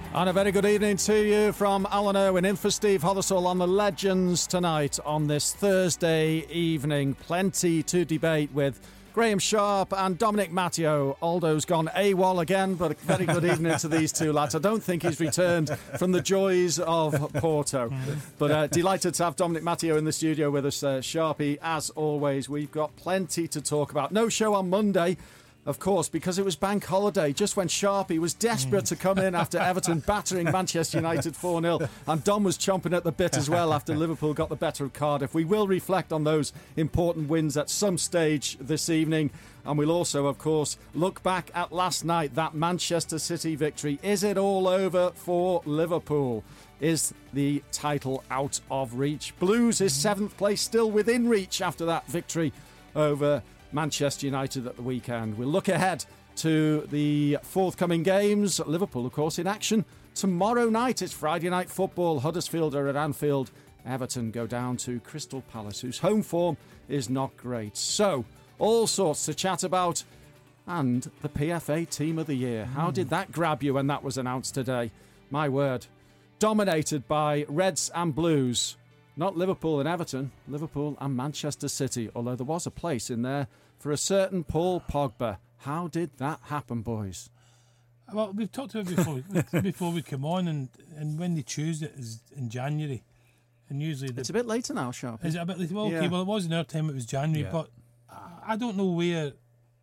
And a very good evening to you from Alan Irwin in for Steve Hothersall on the Legends tonight on this Thursday evening. Plenty to debate with Graham Sharp and Dominic Matteo. Aldo's gone AWOL again, but a very good evening to these two lads. I don't think he's returned from the joys of Porto. But delighted to have Dominic Matteo in the studio with us. Sharpie, as always, we've got plenty to talk about. No show on Monday, of course, because it was bank holiday, just when Sharpie was desperate to come in after Everton battering Manchester United 4-0, and Dom was chomping at the bit as well after Liverpool got the better of Cardiff. We will reflect on those important wins at some stage this evening, and we'll also, of course, look back at last night, that Manchester City victory. Is it all over for Liverpool? Is the title out of reach? Blues is 7th place, still within reach after that victory over Manchester United at the weekend. We'll look ahead to the forthcoming games. Liverpool, of course, in action tomorrow night. It's Friday night football. Huddersfield are at Anfield. Everton go down to Crystal Palace, whose home form is not great. So, all sorts to chat about. And the PFA Team of the Year. How did that grab you when that was announced today? My word. Dominated by Reds and Blues. Not Liverpool and Everton, Liverpool and Manchester City, although there was a place in there for a certain Paul Pogba. How did that happen, boys? Well, we've talked about it before we come on, and when they choose it is in January. And usually it's a bit later now, Sharp. Is it a bit later? Well, okay, well, it was in our time, it was January, but I don't know where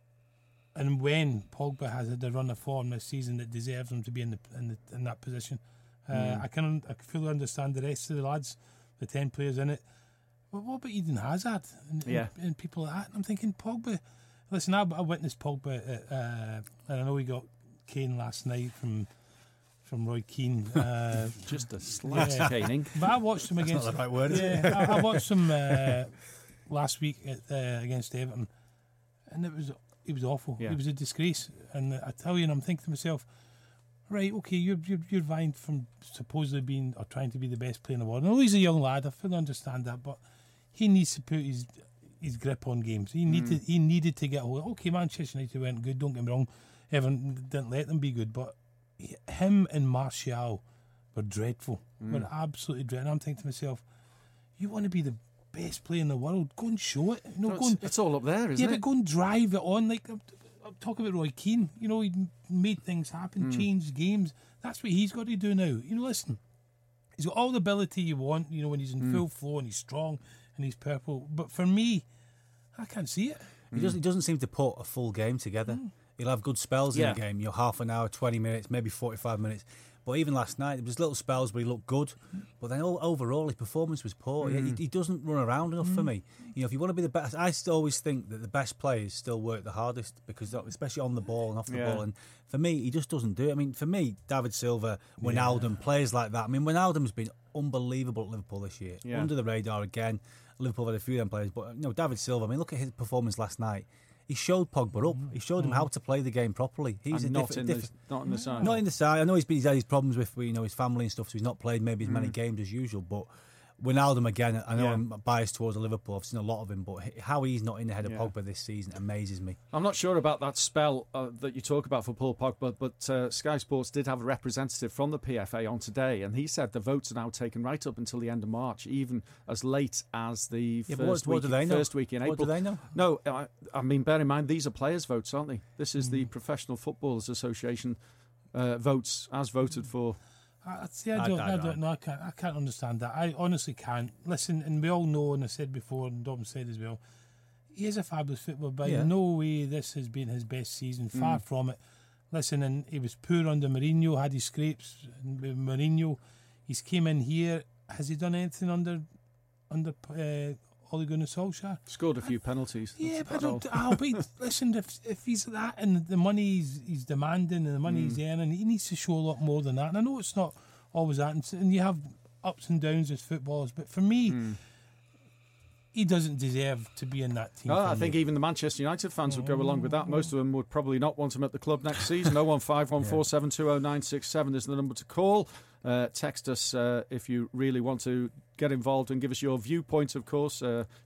and when Pogba has had a run of form this season that deserves him to be in that position. I can fully understand the rest of the lads, the 10 players in it. But what about Eden Hazard and people like that? And I'm thinking, Pogba. Listen, I witnessed Pogba, and I know he got Kane last night from Roy Keane. Just a slight caning. But I watched him against. That's not the right word. Yeah, I watched him last week against Everton, and he was awful. Yeah. He was a disgrace. And I tell you, and I'm thinking to myself, right, okay, you're vying from supposedly being or trying to be the best player in the world. I know he's a young lad, I fully understand that, but he needs to put his grip on games. He needed to get a hold. Okay, Manchester United went good, don't get me wrong. Everton didn't let them be good, but him and Martial were dreadful. Were absolutely dreadful. And I'm thinking to myself, you want to be the best player in the world, go and show it. It's all up there, isn't it? Yeah, but go and drive it on. Like, I'm talking about Roy Keane. You know, he made things happen, changed games. That's what he's got to do now. You know, listen, he's got all the ability you want, you know, when he's in full flow and he's strong and he's purple. But for me, I can't see it. He doesn't seem to put a full game together. He'll have good spells in the game. You're half an hour, 20 minutes, maybe 45 minutes. But even last night, there was little spells where he looked good. But then overall, his performance was poor. He doesn't run around enough for me. You know, if you want to be the best, I still always think that the best players still work the hardest, because especially on the ball and off the ball. And for me, he just doesn't do it. I mean, for me, David Silva, Wijnaldum, players like that. I mean, Wijnaldum's been unbelievable at Liverpool this year. Under the radar again. Liverpool had a few of them players. But, you know, David Silva, I mean, look at his performance last night. He showed Pogba up. He showed him how to play the game properly. He's not in the side. Not in the side. I know he's had his problems with his family and stuff, so he's not played maybe as many games as usual. But Wijnaldum, again, I know I'm biased towards Liverpool. I've seen a lot of him, but how he's not in the head of Pogba this season amazes me. I'm not sure about that spell that you talk about for Paul Pogba, but Sky Sports did have a representative from the PFA on today, and he said the votes are now taken right up until the end of March, even as late as the first week in April. What do they know? No, I mean, bear in mind, these are players' votes, aren't they? This is the Professional Footballers Association votes as voted for. I don't know. I can't understand that. I honestly can't. Listen, and we all know, and I said before, and Dom said as well, he is a fabulous footballer, but in no way this has been his best season. Far from it. Listen, and he was poor under Mourinho, had his scrapes with Mourinho. He's came in here. Has he done anything under Ole Gunnar Solskjaer? Scored a few penalties. Yeah, but listen, if he's that and the money he's demanding and the money he's earning, he needs to show a lot more than that. And I know it's not always that, and you have ups and downs as footballers, but for me, he doesn't deserve to be in that team. I think even the Manchester United fans would go along with that. Most of them would probably not want him at the club next season. 01514720967 is the number to call. Text us if you really want to get involved and give us your viewpoint, of course.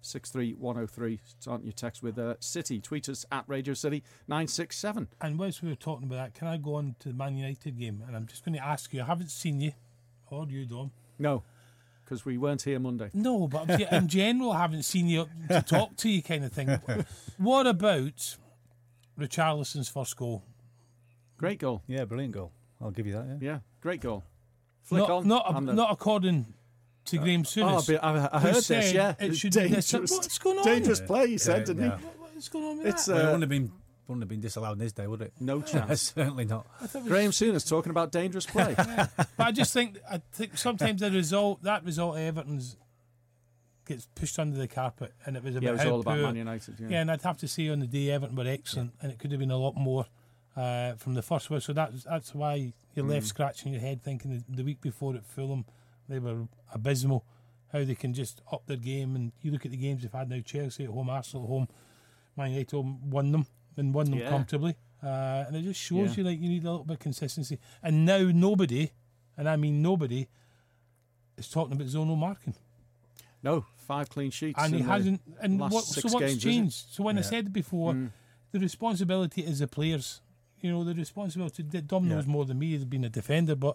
63103. Start your text with City. Tweet us at Radio City 967. And whilst we were talking about that, can I go on to the Man United game? And I'm just going to ask you, I haven't seen you, or you, Dom. No, because we weren't here Monday. No, but in general, I haven't seen you to talk to you, kind of thing. What about Richarlison's first goal? Great goal. Yeah, brilliant goal. I'll give you that. Yeah, great goal. Flick on. Not according to Graham Souness. I heard this, yeah. It should dangerous, be what's going on? Dangerous play, he said, didn't he? What's going on with It's, that? Well, it wouldn't have been disallowed in this day, would it? No chance. Certainly not. Graham Souness talking about dangerous play. But I think sometimes that result of Everton's gets pushed under the carpet, and it was about it was how all about poor. Man United. Yeah, and I'd have to say on the day Everton were excellent, and it could have been a lot more from the first one. So that's why you're left scratching your head thinking the week before at Fulham they were abysmal. How they can just up their game, and you look at the games they've had now: Chelsea at home, Arsenal at home, Man United won them comfortably, and it just shows you like you need a little bit of consistency. And now nobody, and I mean nobody, is talking about zonal marking. No, 5 clean sheets. And he hasn't. And what's games, changed? So when I said before, the responsibility is the players. You know, the responsibility. Dom knows more than me. He's been a defender, but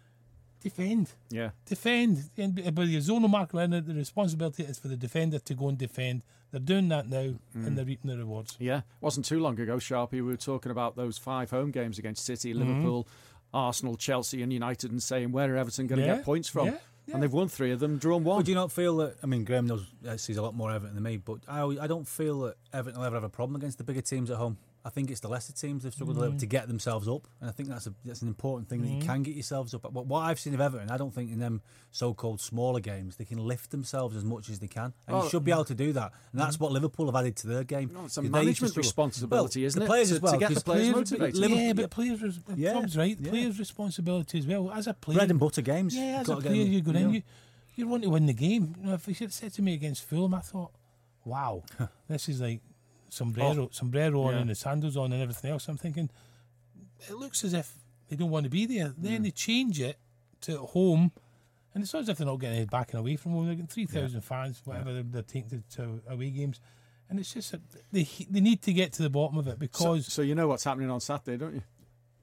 defend. Yeah. Defend. And by the zonal marker in it, the responsibility is for the defender to go and defend. They're doing that now, and they're reaping the rewards. Yeah. Wasn't too long ago, Sharpie, we were talking about those 5 home games against City, Liverpool, Arsenal, Chelsea and United, and saying where are Everton going to get points from? Yeah. And they've won 3 of them, drawn 1. Would you not feel that? I mean, Graham sees a lot more Everton than me, but I don't feel that Everton will ever have a problem against the bigger teams at home. I think it's the lesser teams they've struggled a little to get themselves up, and I think that's an important thing that you can get yourselves up. But what I've seen of Everton, I don't think in them so-called smaller games they can lift themselves as much as they can, and you should be able to do that. And that's what Liverpool have added to their game. It's a management responsibility, isn't the it? Players as well, to get the players motivated. But players, Tom's right. Players' responsibility as well. As a player, bread and butter games. Yeah, as a player, you go in, you want to win the game. You know, if you said to me against Fulham, I thought, wow, this is like sombrero on and the sandals on and everything else. I'm thinking, it looks as if they don't want to be there. Then they change it to home, and it's not as if they're not getting back and away from home. They're getting 3,000 fans, whatever they're taking to away games. And it's just that they need to get to the bottom of it because... So you know what's happening on Saturday, don't you?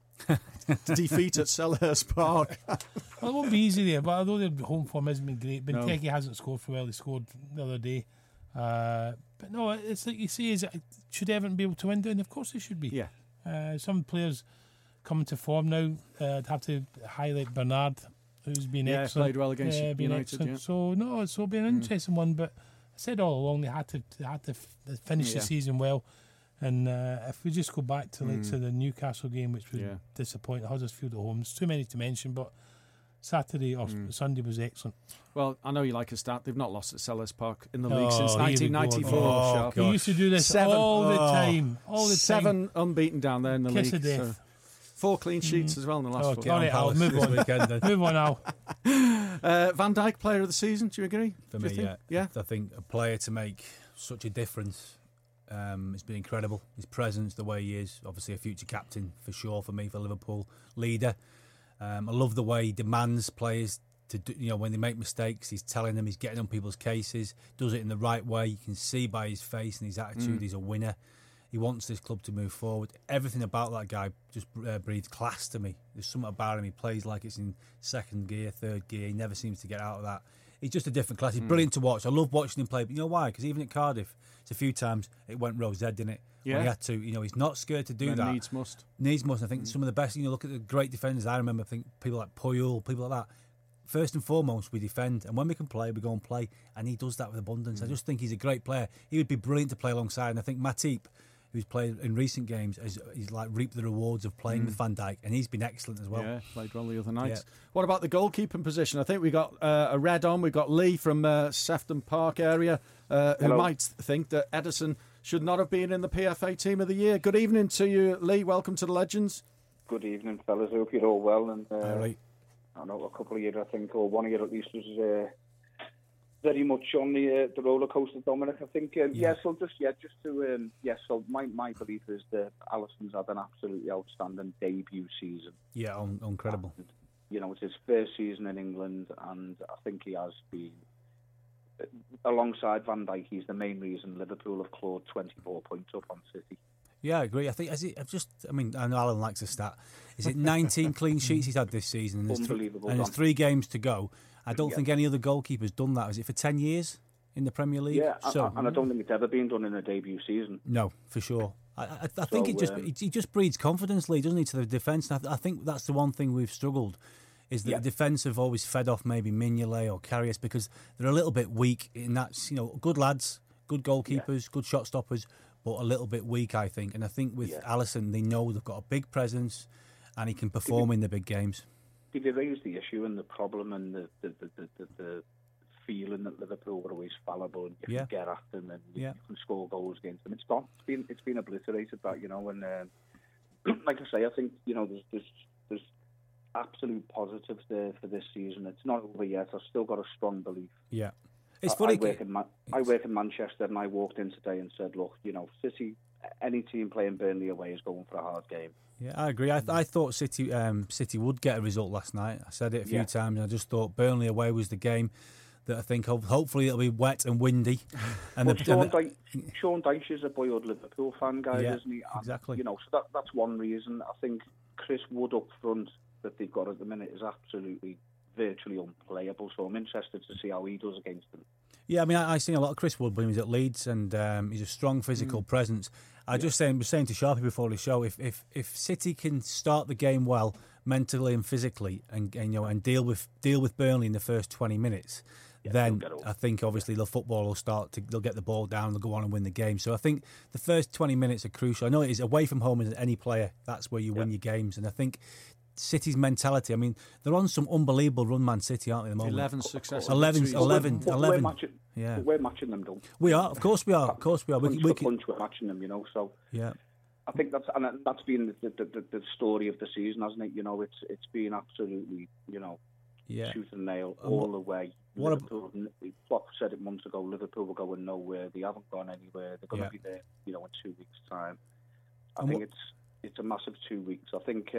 Defeat at Selhurst Park. Well, it won't be easy there, but although their home form hasn't been great, Benteke hasn't scored for well. He scored the other day. But no, it's like you say, should Everton be able to win down? Of course they should be. Yeah. Some players coming to form now. I'd have to highlight Bernard, who's been excellent. Played well against United. Yeah. So no, it's been an interesting one. But I said all along they had to finish the season well. And if we just go back to to the Newcastle game, which was disappointing, Huddersfield at home, there's too many to mention, but Saturday or Sunday was excellent. Well, I know you like a stat. They've not lost at Selhurst Park in the league since 1994. We used to do this all the time. 7 unbeaten down there in the Kiss league. of death. So 4 clean sheets as well in the last 4. All right, Al, move on. Move on, Al. Van Dijk, player of the season, do you agree? For me, yeah. I think a player to make such a difference, it's been incredible. His presence, the way he is, obviously a future captain for sure for me, for Liverpool, leader. I love the way he demands players to do, when they make mistakes, he's telling them, he's getting on people's cases, does it in the right way. You can see by his face and his attitude, he's a winner. He wants this club to move forward. Everything about that guy just breathes class to me. There's something about him. He plays like it's in second gear, third gear. He never seems to get out of that. He's just a different class. He's brilliant to watch. I love watching him play. But you know why? Because even at Cardiff, it's a few times it went rose red, didn't it? Yeah. When he had to. He's not scared to do that. Needs must. I think some of the best. Look at the great defenders. I remember. I think people like Puyol, people like that. First and foremost, we defend, and when we can play, we go and play. And he does that with abundance. I just think he's a great player. He would be brilliant to play alongside. And I think Matip, who's played in recent games, he's like reaped the rewards of playing with Van Dijk, and he's been excellent as well. Yeah, played well the other night. Yeah. What about the goalkeeping position? I think we got a red on. We've got Lee from Sefton Park area who might think that Ederson should not have been in the PFA Team of the Year. Good evening to you, Lee. Welcome to the Legends. Good evening, fellas. Hope you're all well. And All right. I know a couple of you, I think, or one of you at least, was very much on the roller coaster, Dominic. I think, so my belief is that Alisson's had an absolutely outstanding debut season. Yeah, incredible. And, it's his first season in England, and I think he has been, alongside Van Dijk, he's the main reason Liverpool have clawed 24 points up on City. Yeah, I agree. I think I know Alan likes a stat. Is it 19 clean sheets he's had this season? And Unbelievable. There's 3 games to go. I don't think any other goalkeeper's done that. Is it for 10 years in the Premier League? Yeah, and I don't think it's ever been done in a debut season. No, for sure. I think he just breeds confidence, Lee, doesn't he, to the defence? And I think that's the one thing we've struggled, is that the defence have always fed off maybe Mignolet or Karius because they're a little bit weak in that, good lads, good goalkeepers, good shot stoppers, but a little bit weak, I think. And I think with Alisson, they know they've got a big presence and he can perform in the big games. Did they raise the issue and the problem and the feeling that Liverpool were always fallible and you can get at them and you can score goals against them? It's gone. It's been obliterated, that, and like I say, I think there's absolute positives there for this season. It's not over yet. I've still got a strong belief. Yeah, it's funny. I work in Manchester, and I walked in today and said, look, City, any team playing Burnley away is going for a hard game. Yeah, I agree. I thought City would get a result last night. I said it a few times, and I just thought Burnley away was the game that I think hopefully it'll be wet and windy. And Sean Dyche is a boyhood Liverpool fan, guys, isn't he? And, exactly. So that's one reason. I think Chris Wood up front that they've got at the minute is absolutely virtually unplayable. So I'm interested to see how he does against them. Yeah, I mean, I've seen a lot of Chris Wood when he was at Leeds, and he's a strong physical presence. I was saying to Sharpie before the show, if City can start the game well mentally and physically, and deal with Burnley in the first 20 minutes. Then I think obviously the football will they'll get the ball down, they'll go on and win the game. So I think the first 20 minutes are crucial. I know it is away from home as any player, that's where you win your games. And I think City's mentality, I mean, they're on some unbelievable run, Man City, aren't they, at the moment? 11 successive 11. We're matching them, though. We are, of course we are. Punch we're matching them, so... Yeah. I think that's been the story of the season, hasn't it? It's been absolutely, tooth and nail all the way. Liverpool, Klopp said it months ago, Liverpool were going nowhere. They haven't gone anywhere. They're going to be there, in 2 weeks' time. I think it's a massive 2 weeks. I think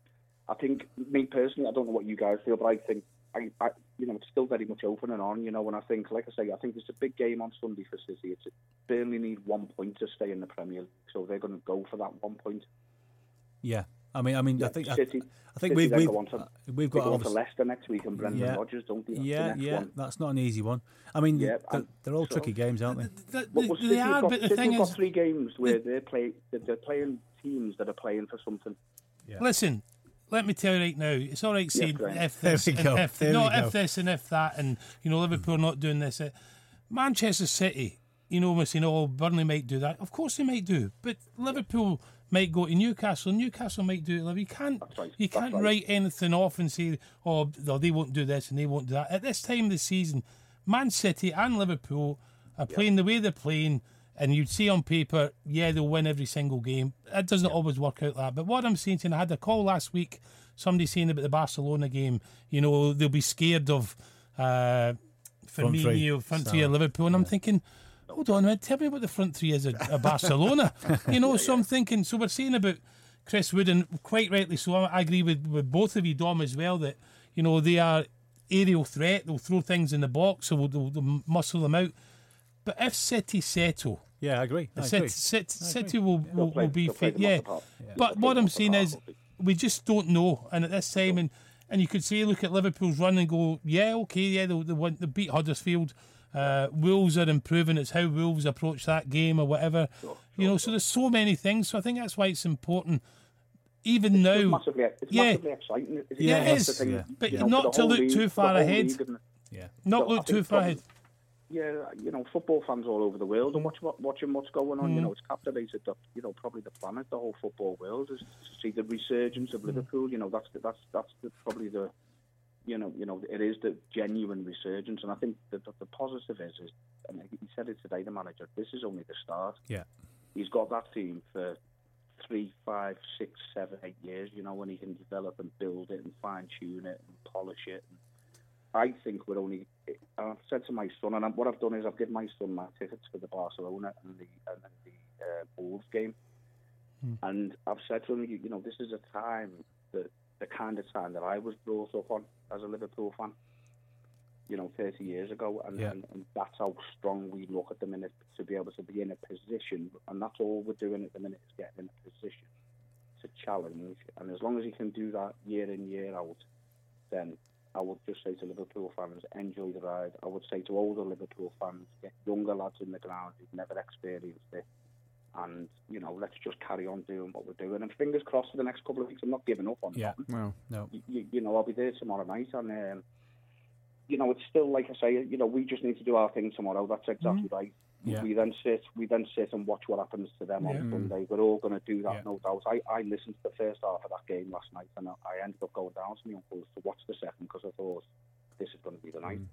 me personally, I don't know what you guys feel, but I think it's still very much open and on. And I think, like I say, I think it's a big game on Sunday for City. Burnley need 1 point to stay in the Premier League, so they're going to go for that 1 point. Yeah. I mean, I think City, I think we've got on to Leicester next week and Brendan Rodgers, don't they? That's not an easy one. I mean, they're all tricky games, aren't they? They are, but the thing is, got 3 games where they're playing teams that are playing for something. Yeah. Listen, let me tell you right now, it's all right saying if this and if this and if that, and Liverpool not doing this. Manchester City, we're saying, Burnley might do that. Of course they might do, but Liverpool might go to Newcastle. Newcastle might do it. You can't write anything off and say, they won't do this and they won't do that. At this time of the season, Man City and Liverpool are playing the way they're playing, and you'd see on paper, they'll win every single game. It doesn't always work out that. But what I'm saying to you, I had a call last week, somebody saying about the Barcelona game, they'll be scared of front three of Liverpool. And I'm thinking, hold on a minute, tell me what the front three is at Barcelona. So I'm thinking, so we're saying about Chris Wood, and quite rightly so, I agree with both of you, Dom, as well, that, they are aerial threat, they'll throw things in the box, so they'll muscle them out. But if City settle... Yeah, I agree. City will be fit, But what I'm saying is, we just don't know, and at this time, and you could say, look at Liverpool's run and go, they'll beat Huddersfield. Wolves are improving. It's how Wolves approach that game or whatever. So there's so many things. So I think that's why it's important. Even now, massively exciting. It is. But not to look too far ahead. Not look too far ahead. Yeah, football fans all over the world and watching what's going on. It's captivated probably the planet, the whole football world, is to see the resurgence of Liverpool. That's probably the. It is the genuine resurgence, and I think the positive is, and he said it today, the manager, this is only the start. Yeah. He's got that team for 3, 5, 6, 7, 8 years, when he can develop and build it and fine-tune it and polish it. I think we're only. I've said to my son, and what I've done is I've given my son my tickets for the Barcelona and the Wolves game, and I've said to him, you know, this is a time that the kind of time that I was brought up on as a Liverpool fan. You know, 30 years ago, and that's how strong we look at the minute to be able to be in a position, and that's all we're doing at the minute is getting in a position to challenge. And as long as he can do that year in, year out, then I would just say to Liverpool fans, enjoy the ride. I would say to older Liverpool fans, get younger lads in the ground who've never experienced it, and you know, let's just carry on doing what we're doing. And fingers crossed for the next couple of weeks. I'm not giving up on it. No. You know, I'll be there tomorrow night, and you know, it's still like I say. You know, we just need to do our thing tomorrow. That's exactly right. Yeah. We then sit and watch what happens to them on Sunday. We're all going to do that, no doubt. I listened to the first half of that game last night, and I ended up going down to my uncle's to watch the second because I thought this is going to be the night.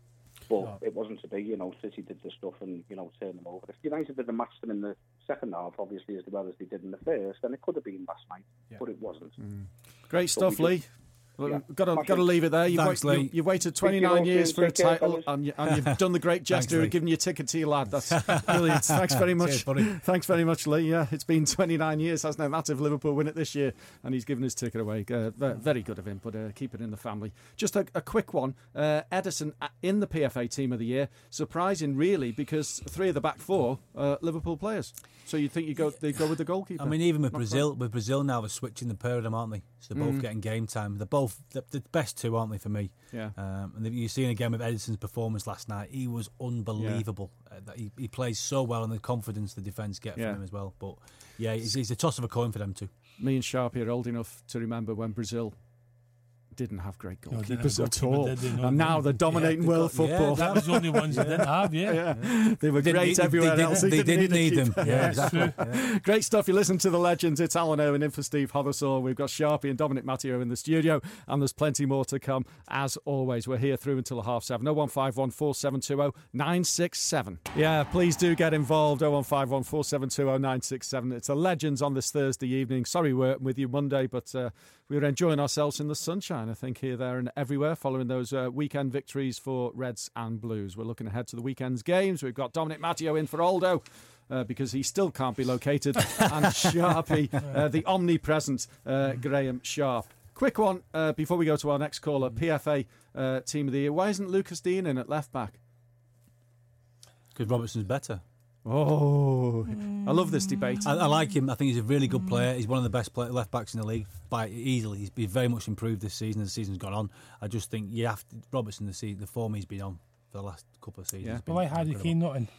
But it wasn't to be. You know, City did the stuff and, you know, turned them over. If United did the match them in the second half, obviously as well as they did in the first, then it could have been last night, but it wasn't. Great stuff, Lee. Got to leave it there. You've waited 29 years for a title, and you've done the great gesture of giving your ticket to your lad. That's brilliant. Thanks very much. Thanks very much, Lee. Yeah, it's been 29 years, hasn't it? That's if Liverpool win it this year, and he's given his ticket away. Very good of him, but keep it in the family. Just a quick one. Ederson in the PFA Team of the Year. Surprising, really, because 3 of the back 4 are Liverpool players. So you think they go with the goalkeeper? I mean, even with Brazil now, they're switching the pair of them, aren't they? So they're both getting game time. They're both the best 2, aren't they, for me? Yeah. And you've seen again with Ederson's performance last night. He was unbelievable. He plays so well, and the confidence the defence get from him as well. But yeah, he's a toss of a coin for them too. Me and Sharpie are old enough to remember when Brazil didn't have great goalkeepers at all, and now they're dominating world football. That was the only ones they didn't have. They were great everywhere else. They didn't need them. Yeah, exactly. Great stuff. You listen to the legends. It's Alan Owen in for Steve Hothersall. We've got Sharpie and Dominic Matteo in the studio, and there's plenty more to come. As always, we're here through until 7:30. 0151 4720 967. Yeah, please do get involved. 0151 4720 967. It's the legends on this Thursday evening. Sorry we weren't with you Monday, but we were enjoying ourselves in the sunshine, I think, here, there and everywhere, following those weekend victories for Reds and Blues. We're looking ahead to the weekend's games. We've got Dominic Matteo in for Aldo, because he still can't be located, and Sharpie, the omnipresent Graham Sharp. Quick one before we go to our next caller, PFA Team of the Year. Why isn't Lucas Dean in at left-back? Because Robertson's better. Oh, I love this debate. I like him. I think he's a really good player. He's one of the best left backs in the league by easily. He's been very much improved this season as the season's gone on. I just think Robertson, the form he's been on for the last couple of seasons. But why Harry Kane not in?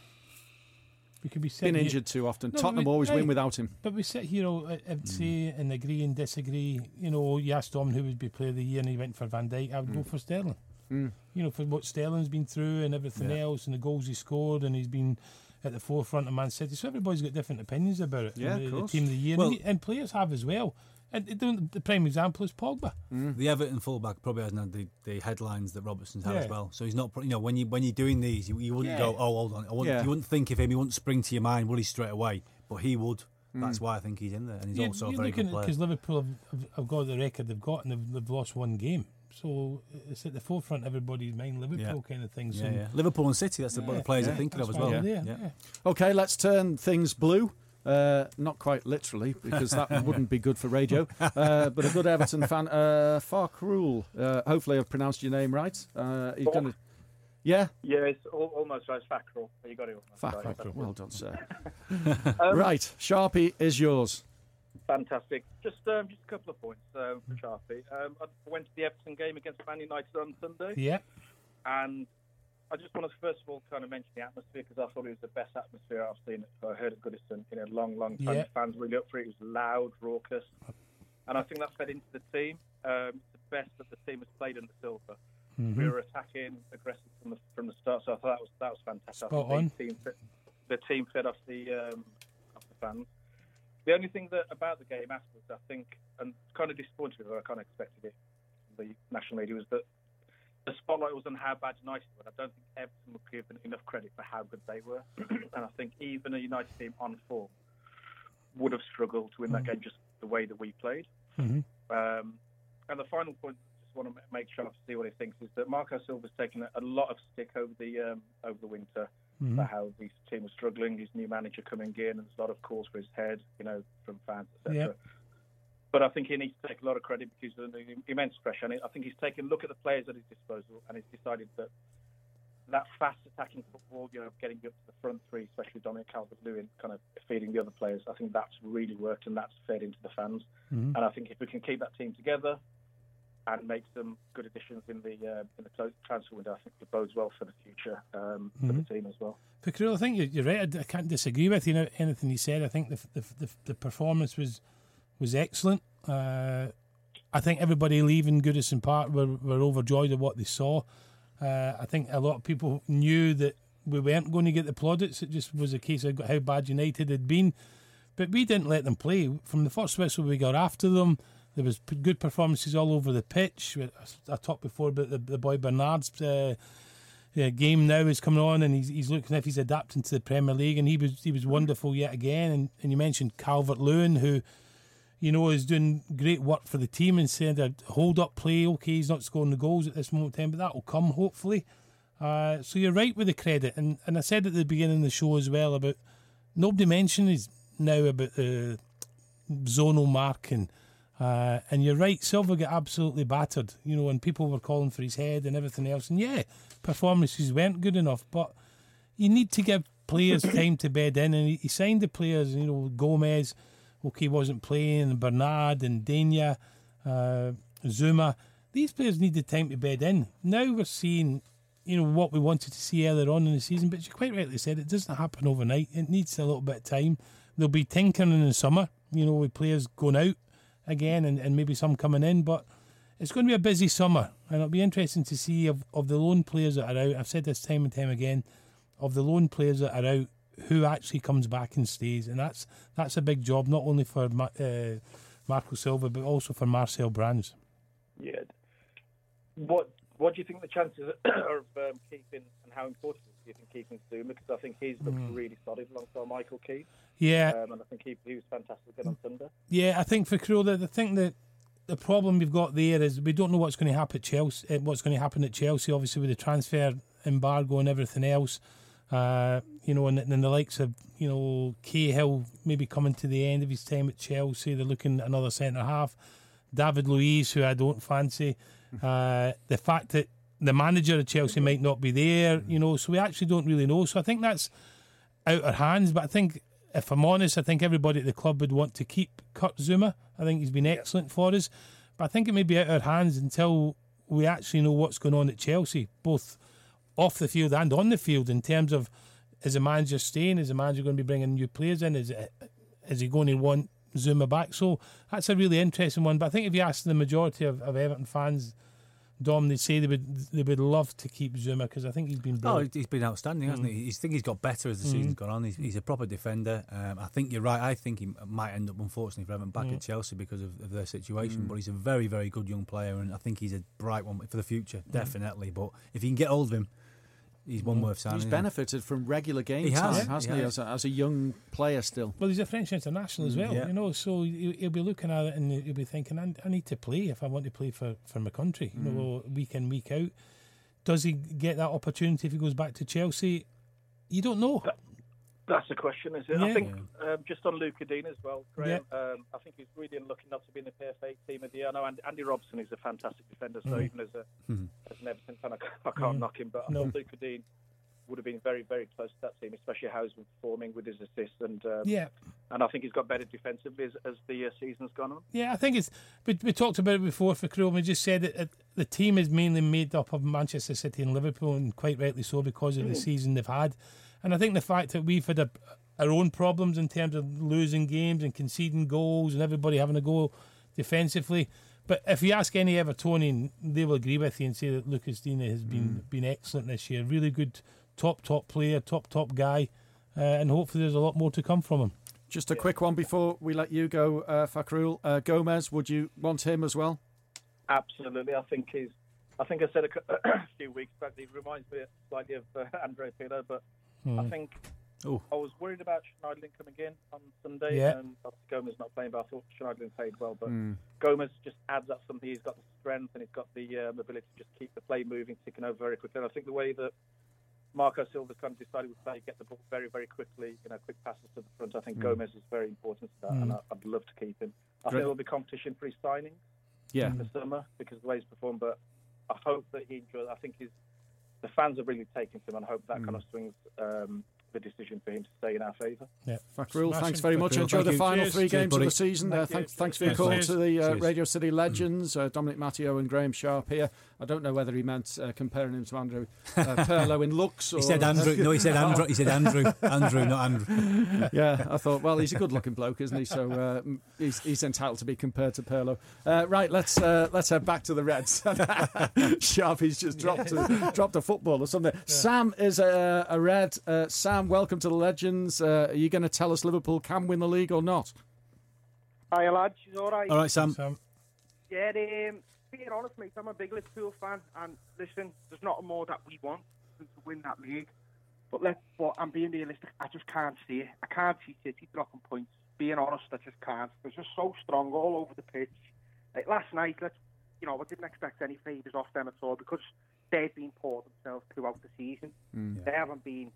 We could be been injured too often. Tottenham always win without him. But we sit here say and agree and disagree. You know, you asked Dom who would be player of the year, and he went for Van Dijk. I would go for Sterling. You know, for what Sterling's been through and everything else, and the goals he scored, and he's been at the forefront of Man City. So everybody's got different opinions about it. Yeah, the Team of the Year, and players have as well. And the prime example is Pogba. The Everton fullback probably hasn't had the headlines that Robertson's had as well. So he's not. You know, when you're doing these, you wouldn't go, oh, hold on. You wouldn't think of him. He wouldn't spring to your mind, would he, straight away? But he would. That's why I think he's in there, and he's also a very good player. Because Liverpool have got the record they've got, and they've lost one game. So it's at the forefront of everybody's mind, Liverpool kind of things. Liverpool and City, that's what the players are thinking of as well. Okay, let's turn things blue. Not quite literally, because that wouldn't be good for radio. But a good Everton fan, Farkrul. Hopefully I've pronounced your name right. He's going to... Yeah? Yeah, it's almost right. It's Farkrul. You got it. Farkrul. Well done, sir. Right, Sharpie is yours. Fantastic. Just a couple of points for Sharpie. I went to the Everton game against Man United on Sunday. Yeah. And I just wanted to first of all kind of mention the atmosphere, because I thought it was the best atmosphere I've seen. I heard at Goodison in a long, long time. The fans really up for it. It was loud, raucous. And I think that fed into the team. It's the best that the team has played in the silver. We were attacking, aggressive from the start, so I thought that was fantastic. Spot on. The team fed off the fans. The only thing about the game afterwards, I think, and kind of disappointed with, I kind of expected it from the national media, was that the spotlight was on how bad United were. I don't think Everton were given enough credit for how good they were. And I think even a United team on form would have struggled to win that game just the way that we played. And the final point I just want to make sure to see what he thinks is that Marco Silva's taken a lot of stick over the winter for how his team was struggling. His new manager coming in, and there's a lot of calls for his head, from fans, etc. Yeah. But I think he needs to take a lot of credit because of the immense pressure. And I think he's taken a look at the players at his disposal and he's decided that fast attacking football, getting up to the front three, especially Dominic Calvert-Lewin, kind of feeding the other players. I think that's really worked and that's fed into the fans. And I think if we can keep that team together and make some good additions in the transfer window, I think it bodes well for the future for the team as well. Fakhrul, I think you're right. I can't disagree with anything you said. I think the performance was excellent. I think everybody leaving Goodison Park were overjoyed at what they saw. I think a lot of people knew that we weren't going to get the plaudits. It just was a case of how bad United had been. But we didn't let them play. From the first whistle, we got after them. There was good performances all over the pitch. I talked before about the boy Bernard's game now is coming on, and he's looking as if he's adapting to the Premier League, and he was wonderful yet again. And you mentioned Calvert-Lewin, who is doing great work for the team and saying that hold up play. Okay, he's not scoring the goals at this moment in time, but that will come hopefully. So you're right with the credit, and I said at the beginning of the show as well about nobody mentions now about zonal marking. And you're right, Silva got absolutely battered, and people were calling for his head and everything else. And performances weren't good enough, but you need to give players time to bed in. And he signed the players, Gomez, wasn't playing, and Bernard and Dania, Zuma. These players needed time to bed in. Now we're seeing, what we wanted to see earlier on in the season, but you quite rightly said it doesn't happen overnight. It needs a little bit of time. There'll be tinkering in the summer, with players going out again and maybe some coming in, but it's going to be a busy summer, and it'll be interesting to see of the loan players that are out. I've said this time and time again, of the loan players that are out, who actually comes back and stays, and that's a big job, not only for Marco Silva but also for Marcel Brands. Yeah. What do you think the chances are of keeping, and how important do you think keeping Zuma? Because I think he's looked really solid alongside Michael Keane. Yeah. And I think he was fantastic on Sunday. Yeah, I think for Fakhrul, I think that the problem we've got there is we don't know what's going to happen at Chelsea. Obviously with the transfer embargo and everything else. And the likes of Cahill maybe coming to the end of his time at Chelsea. They're looking at another centre half. David Luiz, who I don't fancy. The fact that the manager of Chelsea might not be there, so we actually don't really know. So I think that's out of hands. But I think, if I'm honest, I think everybody at the club would want to keep Kurt Zuma. I think he's been excellent for us. But I think it may be out of our hands until we actually know what's going on at Chelsea, both off the field and on the field, in terms of, is the manager staying? Is the manager going to be bringing new players in? Is he going to want Zuma back? So that's a really interesting one. But I think if you ask the majority of Everton fans, Dom, they'd say they would love to keep Zuma, because I think he's been brilliant. He's been outstanding, hasn't he? I think he's got better as the season's gone on. He's a proper defender. I think you're right. I think he might end up, unfortunately, for Everton back at Chelsea because of their situation. But he's a very, very good young player, and I think he's a bright one for the future, definitely. But if you can get hold of him, he's one worth signing. He's benefited from regular game time, hasn't he? As a young player still. Well, he's a French international as well, so he'll be looking at it and he'll be thinking, I need to play if I want to play for my country, week in, week out. Does he get that opportunity if he goes back to Chelsea? You don't know. That's the question, isn't it? Yeah. I think just on Luca Dean as well, Graham, I think he's really unlucky not to be in the PFA team of the year. I know Andy Robson is a fantastic defender, so even as an Everton fan, I can't knock him, but I thought Luca Dean would have been very, very close to that team, especially how he's been performing with his assists. And I think he's got better defensively as the season's gone on. Yeah, I think it's... We talked about it before for Fakhrul. We just said that the team is mainly made up of Manchester City and Liverpool, and quite rightly so, because of the season they've had. And I think the fact that we've had our own problems in terms of losing games and conceding goals and everybody having a go defensively. But if you ask any Evertonian, they will agree with you and say that Lucas Digne has been excellent this year. Really good top player, top guy. And hopefully there's a lot more to come from him. Just a quick one before we let you go, Fakhrul. Gomez, would you want him as well? Absolutely. I think I said a few weeks back, he reminds me slightly of Andre Pirlo, but I think Ooh. I was worried about Schneiderlin coming in on Sunday, and obviously Gomez not playing, but I thought Schneiderlin played well. But Gomez just adds up something. He's got the strength and he's got the ability to just keep the play moving, ticking over very quickly. And I think the way that Marco Silva's kind of decided to play, get the ball very, very quickly, quick passes to the front. I think Gomez is very important to that, and I'd love to keep him. I think there'll be competition for his signing in the summer because of the way he's performed, but I hope that he enjoys. I think the fans are really taking to him, and I hope that kind of swings the decision for him to stay in our favour. Yeah. Fakrul, thanks very much. Enjoy the final three games of the season. Thanks for your call to the Radio City legends, Dominic Matteo and Graham Sharp here. I don't know whether he meant comparing him to Andrew Pirlo in looks. Or, he said Andrew. No, he said Andrew. He said Andrew. Andrew, not Andrew. Yeah, I thought, well, he's a good-looking bloke, isn't he? So he's entitled to be compared to Pirlo. Right, let's head back to the Reds. Sharp, he's just dropped a football or something. Yeah. Sam is a Red. Sam, welcome to the Legends. Are you going to tell us Liverpool can win the league or not? Hi, lads. She's all right. All right, Sam. Yeah, being honest, mate, I'm a big Liverpool fan, and listen, there's not more that we want than to win that league. But I'm being realistic. I just can't see it. I can't see City dropping points. Being honest, I just can't. They're just so strong all over the pitch. Like last night, I didn't expect any favours off them at all because they've been poor themselves throughout the season. They haven't been,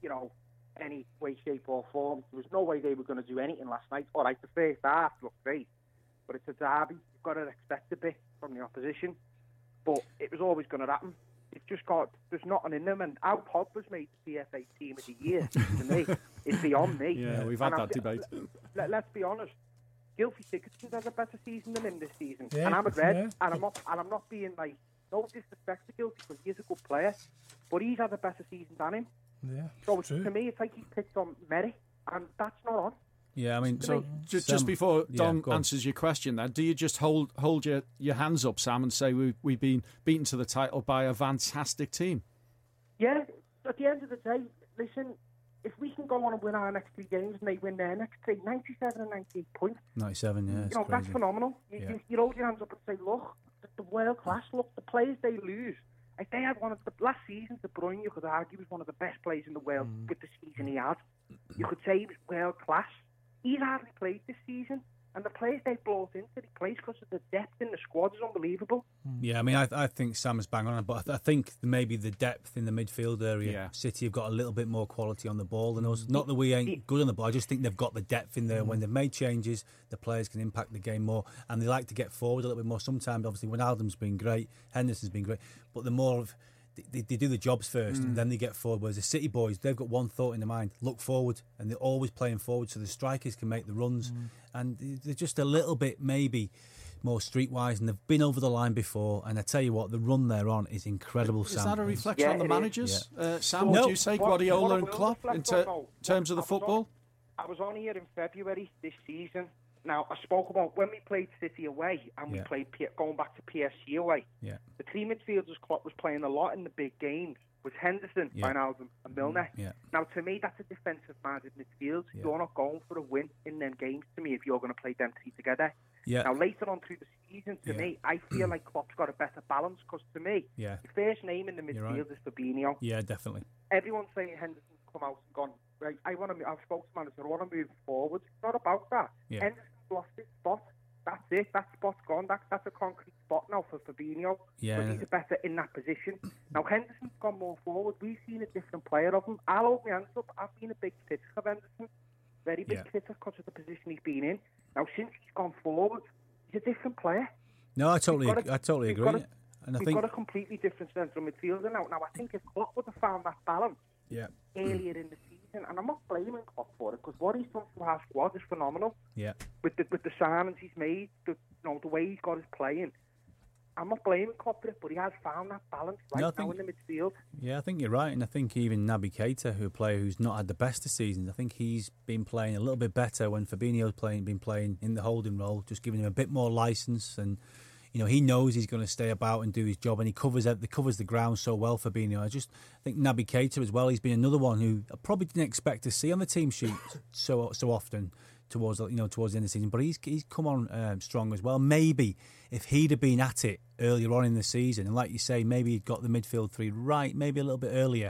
any way, shape or form. There was no way they were going to do anything last night. All right, the first half looked great, but it's a derby. You've got to expect a bit from the opposition. But it was always going to happen. There's nothing in them. And how Pogba's made the PFA Team of the Year, to me, is beyond me. Yeah, we've had that debate. Let's be honest. Gylfi Sigurdsson has a better season than him this season. Yeah, and I'm a Red, and I'm not being like, no disrespect to Gylfi because he is a good player, but he's had a better season than him. Yeah, so to me, it's like he's picked on merit, and that's not on. Yeah, I mean, so just before Dom answers your question, then, do you just hold your hands up, Sam, and say we've been beaten to the title by a fantastic team? Yeah, at the end of the day, listen, if we can go on and win our next 3 games and they win their next 3, 97 and 98 points. 97, yeah, it's that's phenomenal. You hold your hands up and say, look, the world class, look, the players they lose. Like they had one of the last season, De Bruyne, you could argue, was one of the best players in the world with the season he had. You could say he was world class. He's hardly played this season, and the players they brought into the place because of the depth in the squad is unbelievable. Yeah, I mean, I think Sam is bang on, but I think maybe the depth in the midfield area, City have got a little bit more quality on the ball than us. Not that we ain't good on the ball, I just think they've got the depth in there. When they've made changes, the players can impact the game more, and they like to get forward a little bit more. Sometimes, obviously, Wijnaldum's been great, Henderson's been great, but the more of they do the jobs first and then they get forward. Whereas the City boys, they've got one thought in their mind: look forward, and they're always playing forward, so the strikers can make the runs. And they're just a little bit maybe more streetwise, and they've been over the line before. And I tell you what, the run they're on is incredible. Is that a reflection on the managers? Sam, would you say Guardiola and Klopp in terms of the football? I was on here in February this season. Now, I spoke about when we played City away and we played going back to PSG away. Yeah. The three midfielders Klopp was playing a lot in the big games was Henderson, Wijnaldum and Milner. Yeah. Now, to me, that's a defensive-minded midfield. Yeah. You're not going for a win in them games, to me, if you're going to play them three together. Yeah. Now, later on through the season, to me, I feel like Klopp's got a better balance because, to me, the first name in the midfield is Fabinho. Yeah, definitely. Everyone's saying Henderson's come out and gone, right, I've spoken to manager, I want to move forward. It's not about that. Yeah. Henderson's lost his spot. That's it. That spot's gone. That's a concrete spot now for Fabinho. Yeah. But he's better in that position. Now, Henderson's gone more forward. We've seen a different player of him. I'll hold my hands up. I've been a big critic of Henderson. Very big critic because of the position he's been in. Now, since he's gone forward, he's a different player. No, I totally agree. We've got a completely different central midfielder now. Now, I think if Klopp would have found that balance earlier in the season, and I'm not blaming Klopp for it because what he's done for our squad is phenomenal. Yeah. With the signings he's made, the way he's got his playing, I'm not blaming Klopp for it, but he has found that balance now in the midfield. Yeah, I think you're right, and I think even Naby Keita, a player who's not had the best of seasons, I think he's been playing a little bit better when Fabinho's been playing in the holding role, just giving him a bit more licence, and he knows he's going to stay about and do his job, and he covers the ground so well, Fabinho. I think Naby Keita as well. He's been another one who I probably didn't expect to see on the team sheet so often towards the end of the season, but he's come on strong as well. Maybe if he'd have been at it earlier on in the season, and like you say, maybe he'd got the midfield three right, maybe a little bit earlier,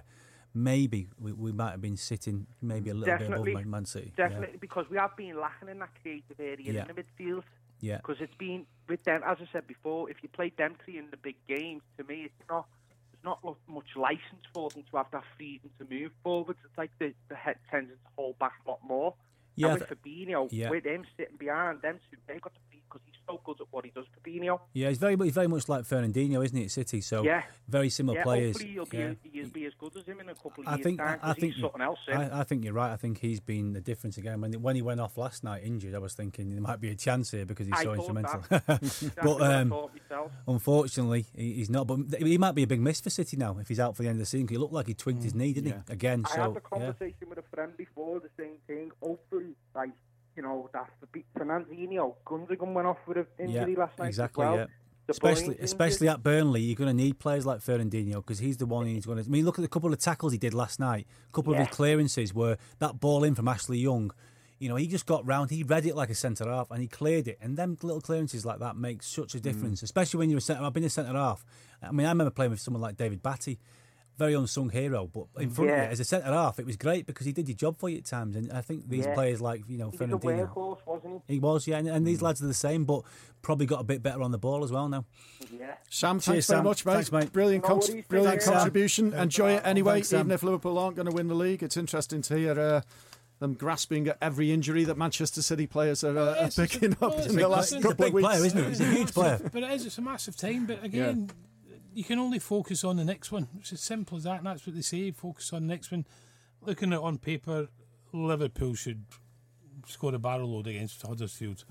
maybe we might have been sitting maybe a little bit above Man City. Definitely, because we have been lacking in that creative area in the midfield. Yeah. Because it's been, with them, as I said before, if you play them three in the big games, to me, there's not much license for them to have that freedom to move forwards. It's like the head tends to hold back a lot more. Yeah, and with Fabinho, with him sitting behind them two, they've got to be, because he's so good at what he does, Fabinho. Yeah, he's very much like Fernandinho, isn't he, at City? So very similar players. Hopefully he'll be as good as him in a couple of years' time, because he's something else. I think you're right. I think he's been the difference again. When he went off last night injured, I was thinking there might be a chance here because he's so instrumental. But unfortunately, he's not. But he might be a big miss for City now if he's out for the end of the season. He looked like he twigged his knee, didn't he? Again. I had a conversation with a friend before, the same thing. Hopefully, like, you know, that Fernandinho, Gundogan went off with an injury last night exactly, as well. Especially at Burnley, you're going to need players like Fernandinho because he's the one who's going to... I mean, look at the couple of tackles he did last night. A couple of his clearances were that ball in from Ashley Young. You know, he just got round, he read it like a centre-half and he cleared it. And them little clearances like that make such a difference, especially when you're a centre... I've been a centre-half. I mean, I remember playing with someone like David Batty. Very unsung hero, but in front of it as a centre half, it was great because he did your job for you at times. And I think these players like Fernandinho, he was a workhorse, wasn't he? He was, and these lads are the same, but probably got a bit better on the ball as well now. Yeah. Sam, thanks very much, mate. Thanks, mate. Brilliant contribution. Enjoy it anyway, Thanks, even if Liverpool aren't going to win the league. It's interesting to hear them grasping at every injury that Manchester City players are picking up in the last couple of weeks. He's a big player, isn't he? He's a huge player. But it's a massive time. But again, you can only focus on the next one. It's as simple as that, and that's what they say. Focus on the next one. Looking at it on paper, Liverpool should score a barrel load against Huddersfield.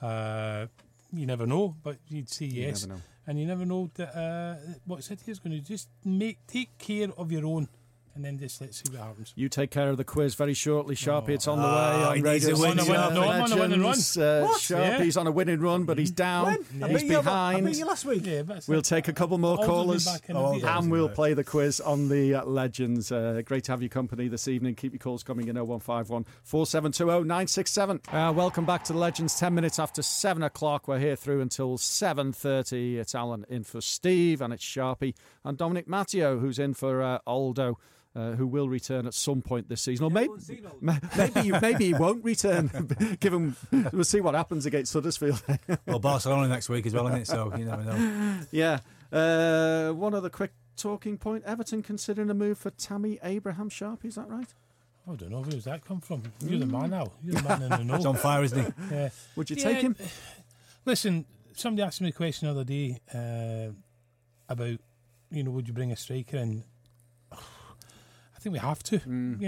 You never know, but you'd say yes. And you never know that what City is going to just take care of your own. And then just let's see what happens. You take care of the quiz very shortly, Sharpie. It's on the way. He needs a win. I'm on a winning run. Sharpie's on a winning run, but he's down. He's behind. I beat you last week. We'll take a couple more callers and we'll play the quiz on the Legends. Great to have your company this evening. Keep your calls coming in 0151 4720 967. Welcome back to the Legends. 10 minutes after 7 o'clock. We're here through until 7:30. It's Alan in for Steve, and it's Sharpie and Dominic Matteo who's in for Aldo. Who will return at some point this season, or maybe he won't return. We'll see what happens against Huddersfield. Well, Barcelona next week as well, isn't it? So you never know. Yeah. One other quick talking point: Everton considering a move for Tammy Abraham. Sharpie, is that right? I don't know. Where does that come from? You're the man now. You're the man in the know. He's on fire, isn't he? Yeah. Would you take him? Listen, somebody asked me a question the other day about, would you bring a striker in? I think we have to,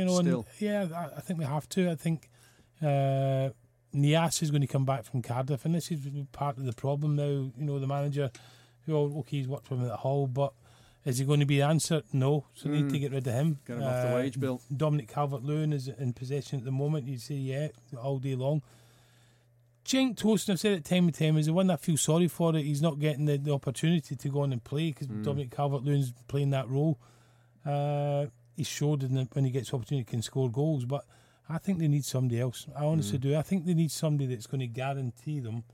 I think we have to. I think Niasse is going to come back from Cardiff, and this is part of the problem now. The manager, he's worked with him at Hull, but is he going to be the answer? No. So they need to get rid of him. Get him off the wage bill. Dominic Calvert-Lewin is in possession at the moment. You'd say, all day long. Cenk Tosun, I've said it time and time, is the one that feels sorry for it. He's not getting the opportunity to go on and play because Dominic Calvert-Lewin's playing that role. He showed when he gets opportunity, he can score goals, but I think they need somebody else. I honestly do. I think they need somebody that's going to guarantee them.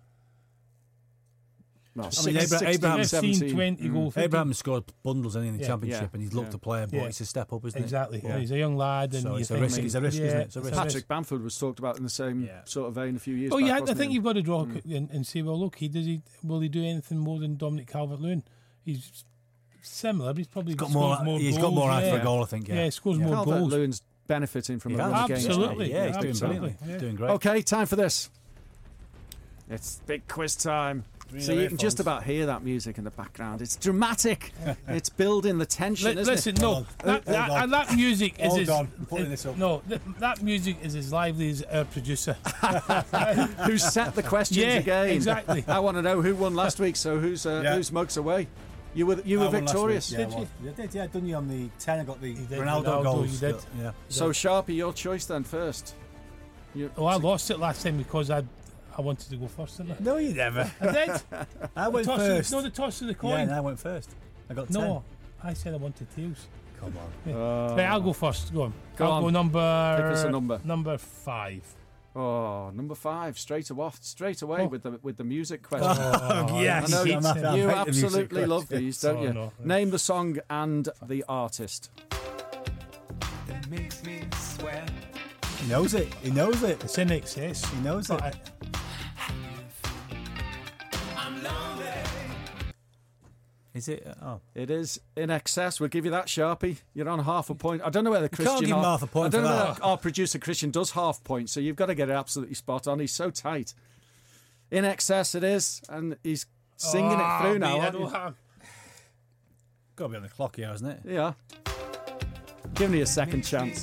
Well, 20 goals. Abraham scored bundles in the Championship, and he's looked to play, but it's a step up, isn't it? Exactly. Yeah. He's a young lad, and so it's a risk, isn't it? It's a risk. Patrick Bamford was talked about in the same sort of vein a few years back. Yeah, I think you've got to draw and say, well, look, will he do anything more than Dominic Calvert-Lewin? He's similar, but he's probably got more goals. He's got more eye for a goal, I think. Yeah, he scores more goals. Calvert-Lewin's benefiting from a run of games. Absolutely. Yeah, he's doing brilliantly. Doing great. Okay, time for this. It's big quiz time. So you can just about hear that music in the background. It's dramatic. It's building the tension, isn't it? Listen, no, that music is that music is as lively as our producer. Who set the questions again? Exactly. I want to know who won last week. So whose mugs away? You were victorious. Did you? I done you on the 10. I got the Ronaldo goals. You did. Yeah. So Sharpie, your choice then first. I lost it last time because I wanted to go first, didn't I? No, you never. I did. I went first. The toss of the coin. Yeah, and I went first. I got 10. No, I said I wanted tails. Come on. Yeah. Right, I'll go first. Go on. I'll go number. Pick us a number. Number 5. Oh, number 5, straight away with the music question. Yes. I know you absolutely love these, don't you? No. Name the song and the artist. makes me sweat. He knows it. He knows it. It's in excess. He knows it. I'm lonely. Is it? Oh. It is in excess. We'll give you that, Sharpie. You're on half a point. I don't know whether Christian... can't give him half a point I don't for know that. whether our producer Christian does half points, so you've got to get it absolutely spot on. He's so tight. In excess it is, and he's singing it through now. I don't have... Got to be on the clock here, hasn't it? Yeah. Give me a second chance.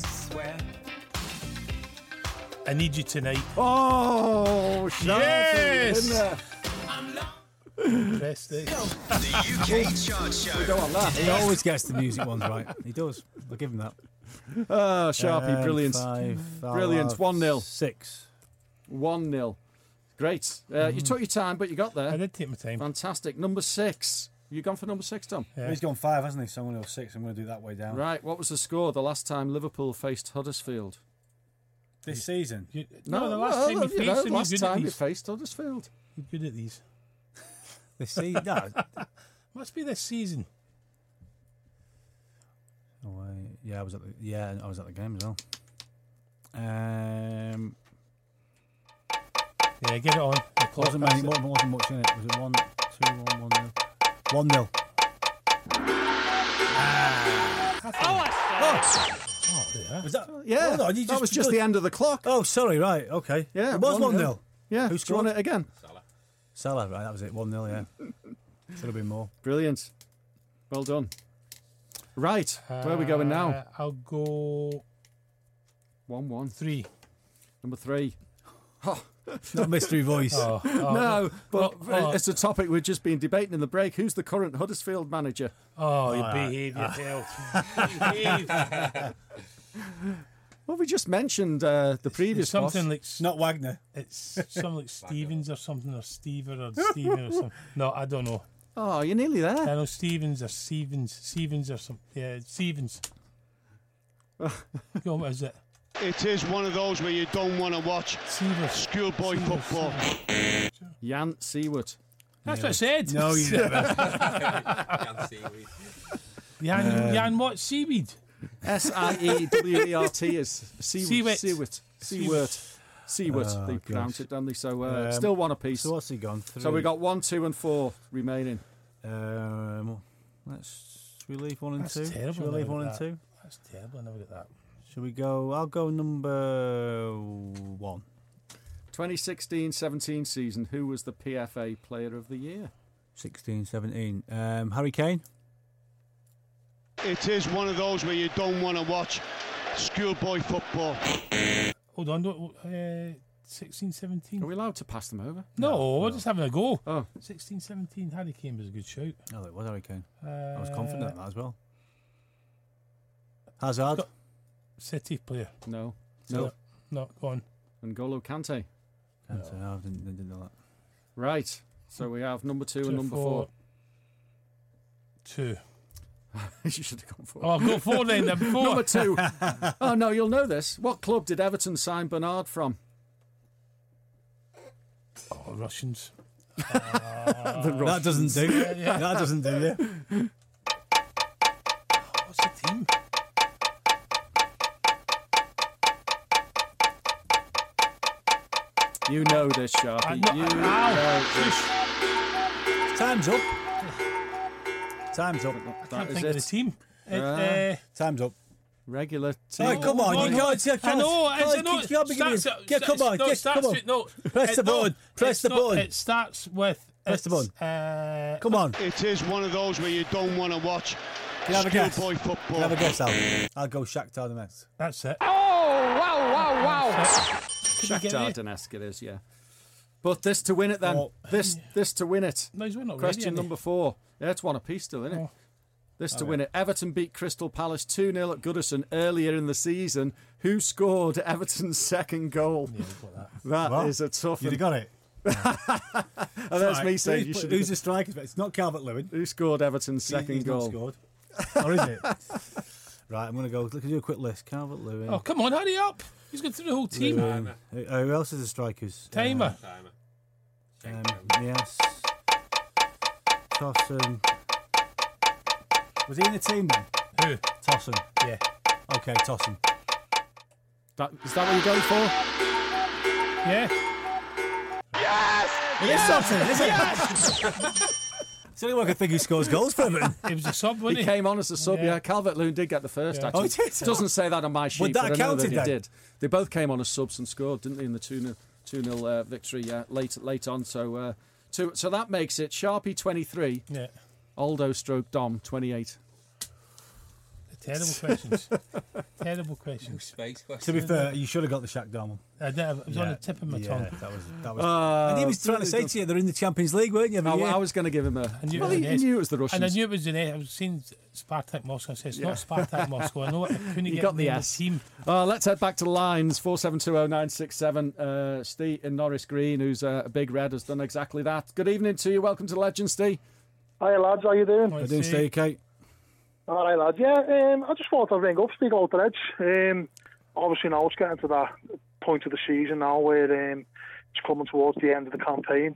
I need you tonight. Oh, Sharpie. Yes! In there. Press the... The UK Chart Show. We don't want that. He always gets the music ones right. He does. I'll give him that. Oh, Sharpie, brilliant. 5, Brilliant. 1-0. 6. 1-0. Great. You took your time, but you got there. I did take my time. Fantastic. Number 6. You gone for number 6, Tom? Yeah. He's gone 5, hasn't he? So I'm going to go 6. I'm going to do that way down. Right. What was the score the last time Liverpool faced Huddersfield? This season? No, the last time we faced them, last you're good at time we these. faced Huddersfield. You're good at these. This season? No. Must be this season. Oh, I was at the game as well. Yeah, get it on. The clock, Wasn't much in it. Was it 1, 2, 1, 1-0? 1-0. Was that? Yeah, Hold on, that was just the end of the clock. Oh, sorry, right, okay. Yeah, It was 1-0. 1-0. Yeah, Who do you want scored? it again? Salah, right, that was it. 1-0, yeah. Should have been more. Brilliant. Well done. Right, where are we going now? I'll go 1-1. 3. Number 3. Not mystery voice. No, but it's a topic we've just been debating in the break. Who's the current Huddersfield manager? Oh, you behave yourself. Behave. Well, we just mentioned the previous something boss. like Not Wagner. it's something like Stevens or something, or Stever or Steven or something. No, I don't know. Oh, you're nearly there. I know Stevens or Stevens or something. Yeah, Stevens. Go on, what is it? It is one of those where you don't want to watch Seaver. schoolboy football. Jan Seward. That's what I said. No, you never. Jan what? Seaweed. Siewert is Seawert. Seward. They pronounce it, don't they? So still one apiece. So what's he gone? 3. So we got 1, 2, and 4 remaining. Let's. Should we leave 1 and That's 2? terrible, Should we leave I never 1 got and that. 2? That's terrible. I never get that. Should we go? I'll go number 1. 2016-17 season. Who was the PFA Player of the Year? 16-17. Harry Kane. It is one of those where you don't want to watch schoolboy football. Hold on. 16, 17. Are we allowed to pass them over? No, we're just having a go. Oh. 16, 17. Harry Kane was a good shout. Oh, it was Harry Kane. I was confident in that as well. Hazard. City player. No. No, go on. N'Golo Kante. I didn't know that. Right. So we have number 2 and number 4. 2. You should have gone 4. Oh, go 4 then. Then 4. Number 2. Oh, no, you'll know this. What club did Everton sign Bernard from? Oh, Russians. That doesn't do. Yeah. That doesn't do, yeah. What's the team? You know this, Sharpie. You know this. Time's up. Time's up. I That can't is think of the it. team. Time's up. Regular team. Oh, come on, you can't. I know. Come on, press the button. Press the button. It starts with. Press the button. Come on. It is one of those where you don't want to watch Can I have a guess? schoolboy Can I football. have a guess, Al? I'll go Shakhtar Donetsk. That's it. Shakhtar Donetsk it is, yeah. But this to win it then. Oh. This to win it. No, he's not Question ready, number 4. Yeah, it's one apiece still, isn't it? Oh. This to win it. Everton beat Crystal Palace 2-0 at Goodison earlier in the season. Who scored Everton's second goal? Yeah, we've got That is a tough You'd one. have got it. And that's me saying you should Who's the striker? It's not Calvert-Lewin. Who scored Everton's second He's goal? not scored. Or is it? Right, I'm going to go. Look, do a quick list. Calvert-Lewin. Oh, come on, hurry up. He's going through the whole team. Who else is the strikers? Timer. Yes. Tosson. Was he in the team then? Who? Tosson. Yeah. Okay, Tosson. Is that what you're going for? Yeah. It is something, isn't it? It's the only one I can think who scores goals for him. He was a sub, wasn't He came on as a sub, yeah. Calvert-Lewin did get the first, actually. Oh, he did? It doesn't say that on my sheet, Would that but I know counted that he then? did. They both came on as subs and scored, didn't they, in the 2-0 victory late on. So that makes it Sharpie 23, Aldo / Dom 28. Terrible questions. Terrible questions. Space questions. To be fair, you should have got the Shaq Dom. I did. It was on the tip of my tongue. That was. And he was trying to say to you, they're in the Champions League, weren't you? I was going to give him a. He knew it was the Russians. And I knew it was the net. I was seeing Spartak Moscow. I said it's not Spartak Moscow. I know it. I couldn't You get got the name of S. team. Let's head back to the lines. 4720967. Steve in Norris Green, who's a big red, has done exactly that. Good evening to you. Welcome to the Legend, Steve. Hi lads, how you doing? How you doing, Steve? Kate? All right, lads. Yeah, I just thought I'd ring up, speak out the Reds. Obviously now it's getting to that point of the season now where it's coming towards the end of the campaign.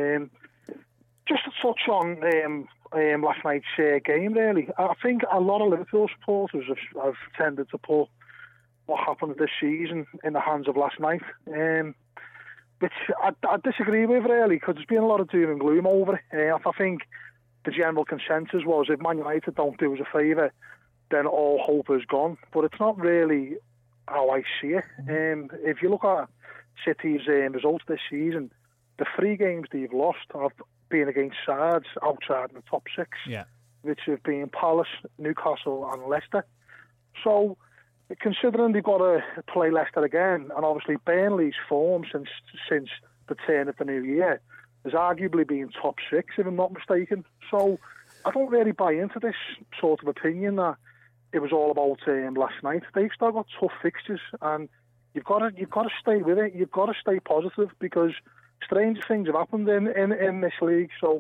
Just to touch on last night's game, really. I think a lot of Liverpool supporters have tended to put what happened this season in the hands of last night, which I disagree with, really, because there's been a lot of doom and gloom over it. I think the general consensus was if Man United don't do us a favour, then all hope is gone. But it's not really how I see it. If you look at City's results this season, the 3 games they've lost have been against sides outside the top 6, which have been Palace, Newcastle and Leicester. So, considering they've got to play Leicester again, and obviously Burnley's form since the turn of the new year has arguably been top 6, if I'm not mistaken. So I don't really buy into this sort of opinion that it was all about last night. They've still got tough fixtures, and you've got to stay with it. You've got to stay positive, because strange things have happened in this league. So,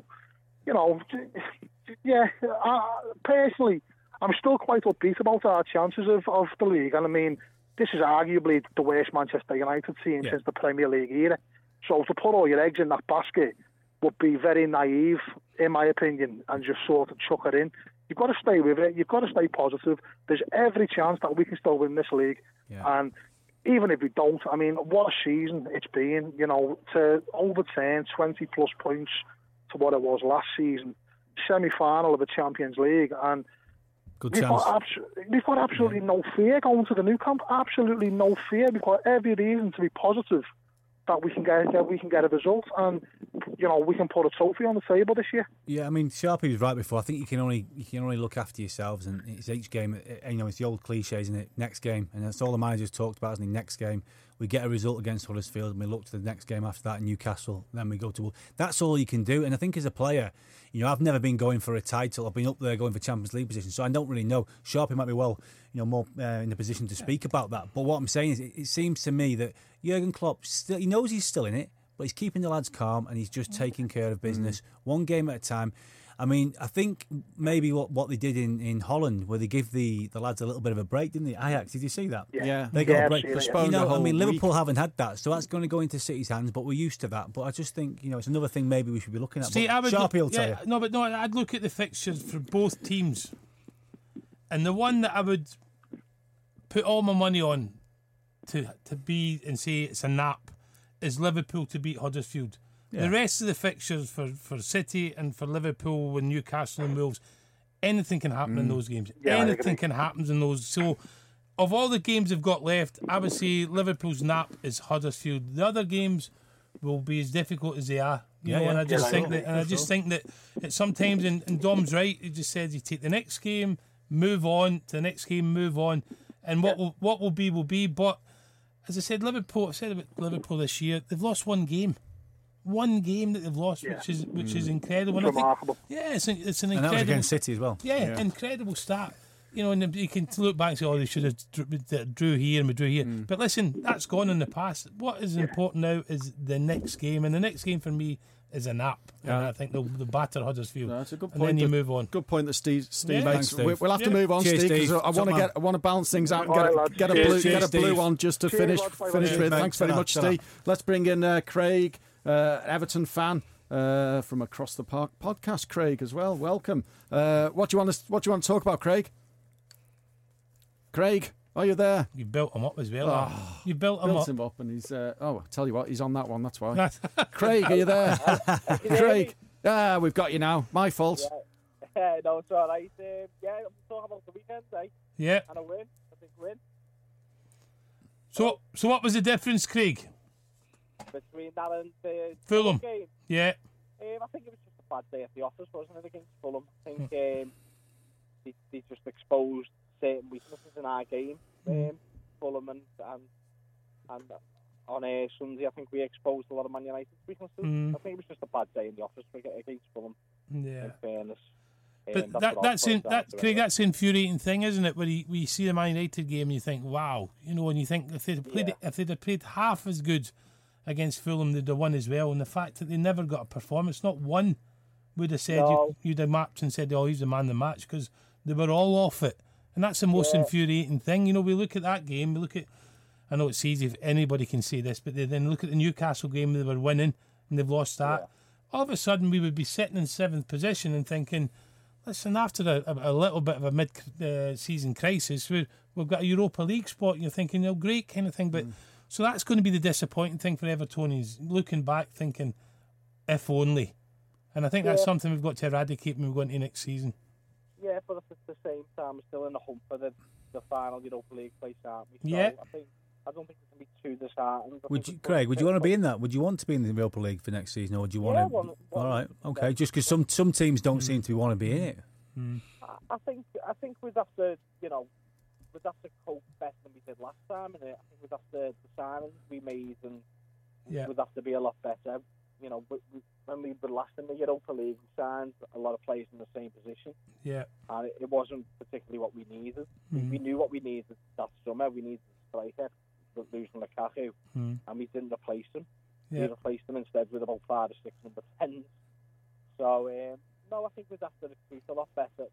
personally, I'm still quite upbeat about our chances of the league. And I mean, this is arguably the worst Manchester United team since the Premier League era. So to put all your eggs in that basket would be very naive, in my opinion, and just sort of chuck it in. You've got to stay with it. You've got to stay positive. There's every chance that we can still win this league. And even if we don't, I mean, what a season it's been, to overturn 20-plus points to what it was last season, semi-final of the Champions League, and we've got absolutely no fear going to the new camp. Absolutely no fear. We've got every reason to be positive that we can get a result, and we can put a trophy on the table this year. Yeah, I mean, Sharpie was right before. I think you can only look after yourselves, and it's each game. It's the old cliche, isn't it? Next game, and that's all the managers talked about. Isn't it? Next game, we get a result against Huddersfield, and we look to the next game after that, Newcastle. Then we go to. That's all you can do. And I think as a player, I've never been going for a title. I've been up there going for Champions League positions, so I don't really know. Sharpie might be more in the position to speak about that. But what I'm saying is, it seems to me that Jurgen Klopp he knows he's still in it, but he's keeping the lads calm and he's just taking care of business, one game at a time. I mean, I think maybe what they did in Holland, where they give the lads a little bit of a break, didn't they? Ajax, did you see that? Yeah. They got a break. Liverpool week. haven't had that, so that's going to go into City's hands, but we're used to that. But I just think, it's another thing maybe we should be looking at. See, Sharpie will tell you. No, I'd look at the fixtures for both teams, and the one that I would put all my money on to be and say it's a nap is Liverpool to beat Huddersfield. Yeah. The rest of the fixtures for City and for Liverpool and Newcastle and Wolves, anything can happen in those games. Yeah, anything can happen in those. So, of all the games they've got left, I would say Liverpool's nap is Huddersfield. The other games will be as difficult as they are. And I just think that sometimes, and Dom's right, he just said you take the next game, move on to the next game, move on, and what will be. But as I said, Liverpool. I've said about Liverpool this year, they've lost one game that they've lost, which is incredible. It's remarkable. It's an incredible. And that was against City as well. Yeah, incredible stat. And you can look back and say, they should have drew here and we drew here. But listen, that's gone in the past. What is important now is the next game, and the next game for me is a nap. And I think they'll batter Huddersfield. No, that's a good point. And then you move on. Good point that Steve makes. Thanks, Steve. We'll have to move on, Cheers, Steve, because Steve. I want to balance things out and get a blue one just to finish with. Thanks very much, Steve. Let's bring in Craig, Everton fan. From Across the Park podcast, Craig, as well. Welcome. What do you want to talk about, Craig? Craig, Are you there? You built him up as well. You built him Built up. him up, and he's. I'll tell you what, he's on that one. That's why. Craig, are you there? Craig, we've got you now. My fault. Yeah. No, it's all right. I'm talking about the weekend, eh? Yeah. And a win. I think win. So what was the difference, Craig? Between that and the Fulham game? Yeah. I think it was just a bad day at the office, wasn't it, against Fulham? I think they just exposed certain weaknesses in our game. Fulham and on Sunday, I think we exposed a lot of Man United's weaknesses. I think it was just a bad day in the office against Fulham. Yeah. In fairness. But that's the infuriating thing, isn't it? Where we see the Man United game and you think, wow, and you think if they'd have played half as good against Fulham, they'd have won as well. And the fact that they never got a performance, not one would have said you'd have mapped and said, oh, he's the man of the match, because they were all off it. And that's the most infuriating thing. We look at that game, I know it's easy if anybody can say this, but they then look at the Newcastle game, they were winning and they've lost that. Yeah. All of a sudden we would be sitting in 7th position and thinking, listen, after a little bit of a mid-season crisis, we've got a Europa League spot, and you're thinking, great kind of thing. But so that's going to be the disappointing thing for Evertonians, looking back thinking, if only. And I think that's something we've got to eradicate when we go into next season. Yeah, but at the same time, we're still in the hunt for the final Europa League place, aren't we? So yeah. I don't think it's going to be too disheartened. Craig, would you want to be in that? Would you want to be in the Europa League for next season, or would you want to? All right, okay. Just because some teams don't seem to want to be in it. I think we'd have to, we'd have to cope better than we did last time, and I think we'd have to the signings we made, and we'd have to be a lot better. When we were last in the Europa League, we signed a lot of players in the same position. Yeah, and it wasn't particularly what we needed. We knew what we needed that summer. We needed a striker. Losing Lukaku, and we didn't replace him. We replaced him instead with about 5 or 6 number 10s. So I think we'd have to recruit a lot better,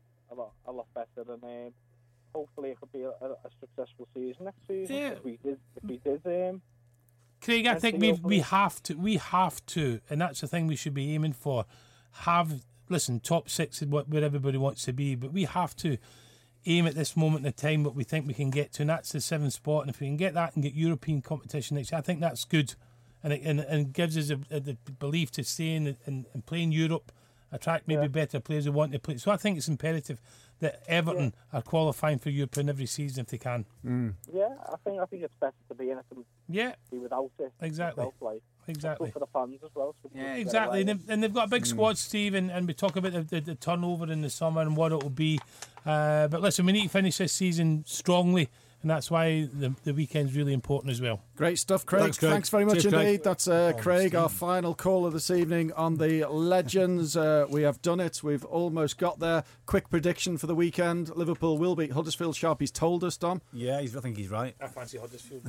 and hopefully it could be a successful season next season. Yeah. If we did. Craig, I think we have to, and that's the thing we should be aiming for. Top 6 is where everybody wants to be, but we have to aim at this moment in time what we think we can get to, and that's the 7th spot. And if we can get that and get European competition next year, I think that's good, and it gives us the belief to stay in and play in Europe, attract maybe better players who want to play. So I think it's imperative that Everton are qualifying for Europe in every season if they can. Yeah, I think it's better to be in it than be without it. Exactly. Exactly. For the fans as well. Yeah, exactly. And they've got a big squad, Steve, and we talk about the turnover in the summer and what it will be. But listen, we need to finish this season strongly, and that's why the weekend's really important as well. Great stuff, Craig. Thanks very much indeed. That's Craig, our final caller this evening on the Legends. We have done it. We've almost got there. Quick prediction for the weekend. Liverpool will beat Huddersfield. Sharpie's told us, Dom. Yeah, I think he's right. I fancy Huddersfield.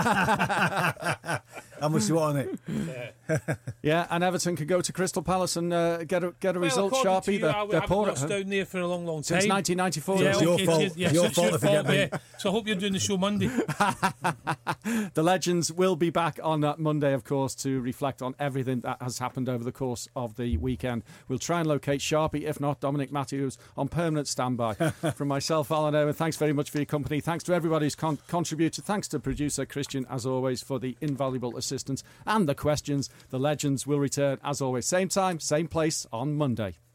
How much do you want on it? Yeah, and Everton can go to Crystal Palace and get a result, Sharpie. They're poor lost down there for a long time. Since 1994. Yeah, it's your fault. Your fault if you get me. So I hope you're doing the show Monday. The Legends will be back on Monday, of course, to reflect on everything that has happened over the course of the weekend. We'll try and locate Sharpie, if not Dominic Matthews, on permanent standby. From myself, Alan Owen, thanks very much for your company. Thanks to everybody who's contributed. Thanks to producer Christian, as always, for the invaluable assistance and the questions. The Legends will return, as always, same time, same place on Monday.